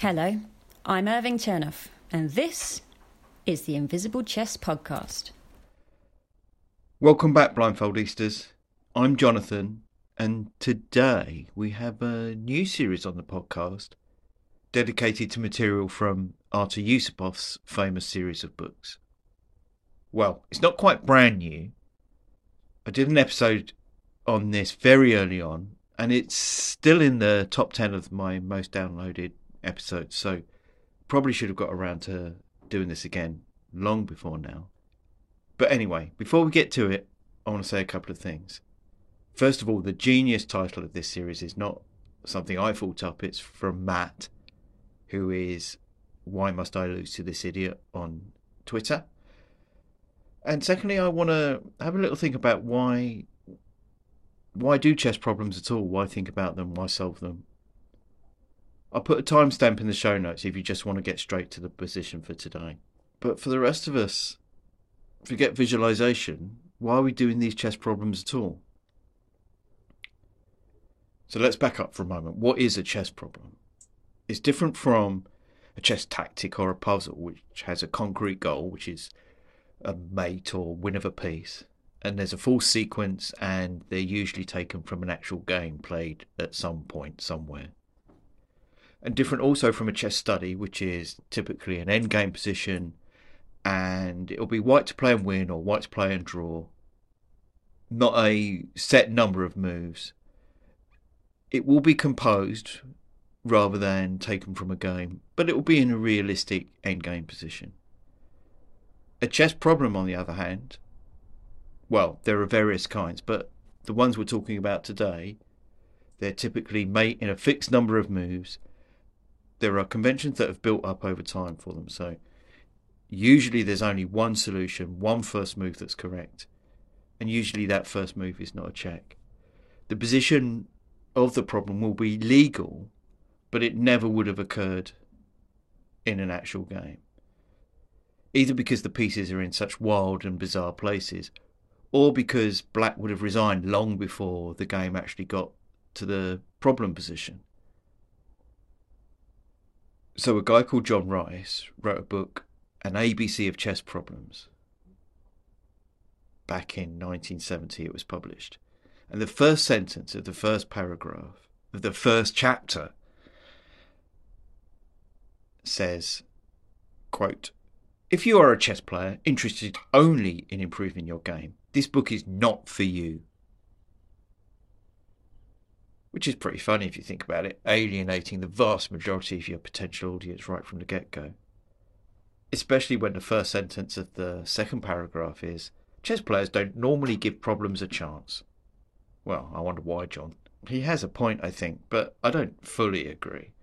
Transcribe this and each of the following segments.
Hello, I'm Irving Chernoff, and this is the Invisible Chess Podcast. Welcome back, Blindfoldistas. I'm Jonathan, and today we have a new series on the podcast dedicated to material from Artur Yusupov's famous series of books. Well, it's not quite brand new. I did an episode on this very early on, and it's still in the top 10 of my most downloaded episodes, so probably should have got around to doing this again long before now. But anyway, before we get to it, I want to say a couple of things. First of all, the genius title of this series is not something I thought up. It's from Matt, who is Why Must I Lose to This Idiot on Twitter. And secondly, I want to have a little think about why do chess problems at all? Why think about them? Why solve them? I'll put a timestamp in the show notes if you just want to get straight to the position for today. But for the rest of us, forget visualization. Why are we doing these chess problems at all? So let's back up for a moment. What is a chess problem? It's different from a chess tactic or a puzzle, which has a concrete goal, which is a mate or win of a piece. And there's a full sequence, and they're usually taken from an actual game played at some point, somewhere. And different also from a chess study, which is typically an endgame position, and it'll be white to play and win or white to play and draw. Not a set number of moves. It will be composed rather than taken from a game, but it will be in a realistic endgame position. A chess problem, on the other hand, well, there are various kinds, but the ones we're talking about today, they're typically mate in a fixed number of moves. There are conventions that have built up over time for them, so usually there's only one solution, one first move that's correct, and usually that first move is not a check. The position of the problem will be legal, but it never would have occurred in an actual game, either because the pieces are in such wild and bizarre places, or because black would have resigned long before the game actually got to the problem position. So a guy called John Rice wrote a book, An ABC of Chess Problems. Back in 1970 it was published. And the first sentence of the first paragraph of the first chapter says, quote, "If you are a chess player interested only in improving your game, this book is not for you." Which is pretty funny if you think about it, alienating the vast majority of your potential audience right from the get-go. Especially when the first sentence of the second paragraph is, "Chess players don't normally give problems a chance." Well, I wonder why, John. He has a point, I think, but I don't fully agree.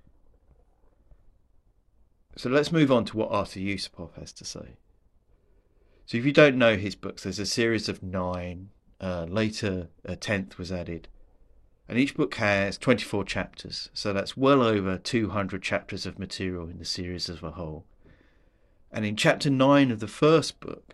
So let's move on to what Artur Yusupov has to say. So if you don't know his books, there's a series of 9. Later, a 10th was added. And each book has 24 chapters, so that's well over 200 chapters of material in the series as a whole. And in chapter 9 of the first book,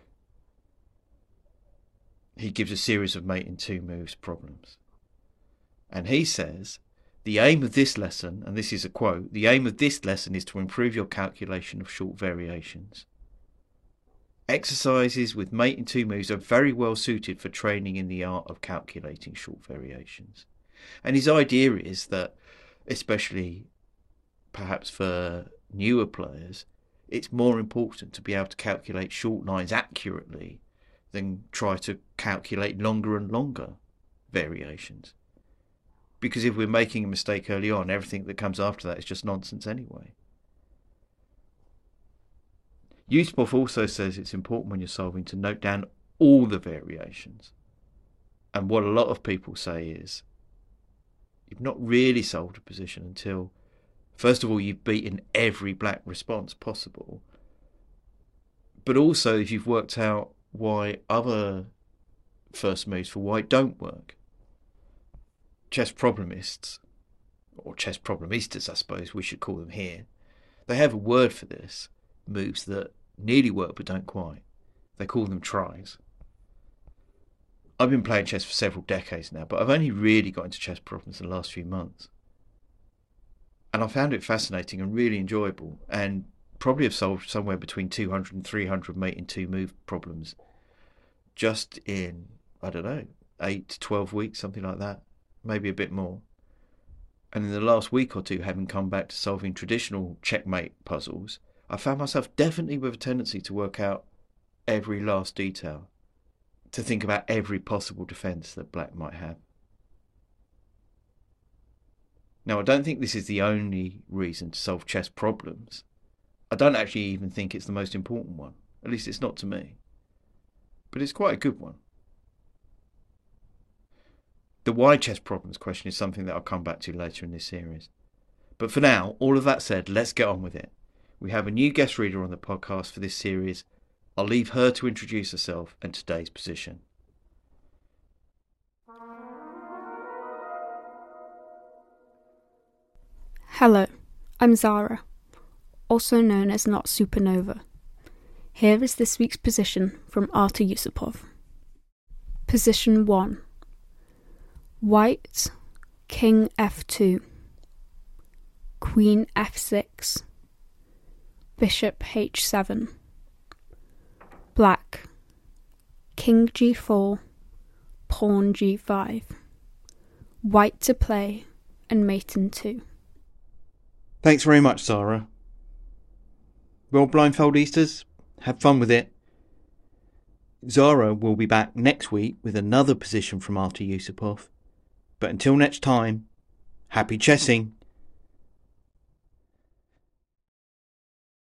he gives a series of mate in 2 moves problems. And he says, the aim of this lesson, and this is a quote, "The aim of this lesson is to improve your calculation of short variations. Exercises with mate in 2 moves are very well suited for training in the art of calculating short variations." And his idea is that, especially perhaps for newer players, it's more important to be able to calculate short lines accurately than try to calculate longer and longer variations. Because if we're making a mistake early on, everything that comes after that is just nonsense anyway. Yusupov also says it's important when you're solving to note down all the variations. And what a lot of people say is, you've not really solved a position until, first of all, you've beaten every black response possible. But also if you've worked out why other first moves for white don't work. Chess problemists, or chess problemistas I suppose we should call them here, they have a word for this, moves that nearly work but don't quite. They call them tries. I've been playing chess for several decades now, but I've only really got into chess problems in the last few months. And I found it fascinating and really enjoyable, and probably have solved somewhere between 200 and 300 mate in 2 move problems just in, I don't know, 8 to 12 weeks, something like that, maybe a bit more. And in the last week or two, having come back to solving traditional checkmate puzzles, I found myself definitely with a tendency to work out every last detail, to think about every possible defence that black might have. Now, I don't think this is the only reason to solve chess problems. I don't actually even think it's the most important one. At least it's not to me. But it's quite a good one. The why chess problems question is something that I'll come back to later in this series. But for now, all of that said, let's get on with it. We have a new guest reader on the podcast for this series. I'll leave her to introduce herself and today's position. Hello, I'm Zara, also known as Not Supernova. Here is this week's position from Artur Yusupov. Position 1. White, King f2, Queen f6, Bishop h7. Black, King g4, Pawn g5. White to play and mate in 2. Thanks very much, Zara. Well, Blindfold Easters, have fun with it. Zara will be back next week with another position from Artur Yusupov. But until next time, happy chessing.